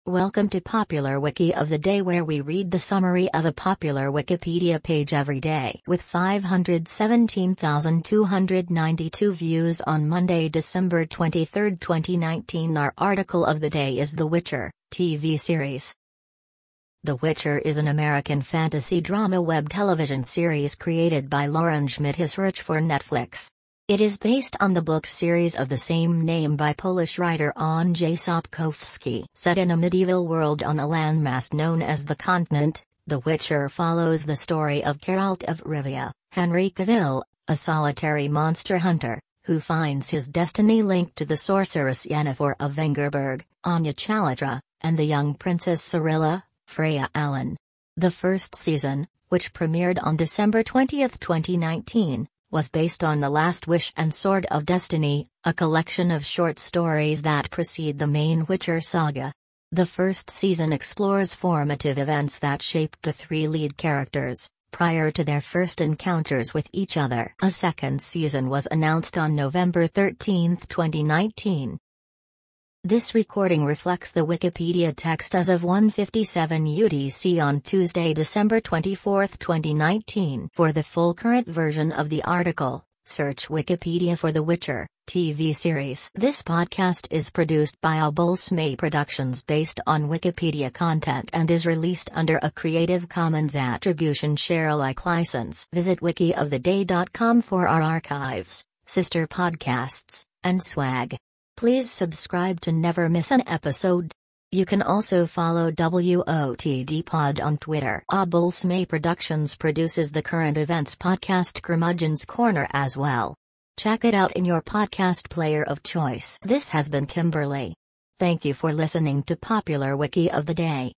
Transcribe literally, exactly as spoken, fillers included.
Welcome to Popular Wiki of the Day, where we read the summary of a popular Wikipedia page every day. With five hundred seventeen thousand two hundred ninety-two views on Monday, December twenty-third, twenty nineteen, our article of the day is The Witcher T V series. The Witcher is an American fantasy drama web television series created by Lauren Schmidt-Hissrich for Netflix. It is based on the book series of the same name by Polish writer Andrzej Sapkowski. Set in a medieval world on a landmass known as the Continent, The Witcher follows the story of Geralt of Rivia, Henry Cavill, a solitary monster hunter, who finds his destiny linked to the sorceress Yennefer of Vengerberg, Anya Chalotra, and the young princess Cirilla, Freya Allan. The first season, which premiered on December twentieth, twenty nineteen, was based on The Last Wish and Sword of Destiny, a collection of short stories that precede the main Witcher saga. The first season explores formative events that shaped the three lead characters, prior to their first encounters with each other. A second season was announced on November thirteenth, twenty nineteen. This recording reflects the Wikipedia text as of one fifty-seven U T C on Tuesday, December twenty-fourth, twenty nineteen. For the full current version of the article, search Wikipedia for The Witcher T V series. This podcast is produced by Abulsme Productions based on Wikipedia content and is released under a Creative Commons Attribution Share Alike license. Visit wiki of the day dot com for our archives, sister podcasts, and swag. Please subscribe to never miss an episode. You can also follow W O T D Pod on Twitter. Abulsme Productions produces the current events podcast Curmudgeon's Corner as well. Check it out in your podcast player of choice. This has been Kimberly. Thank you for listening to Popular Wiki of the Day.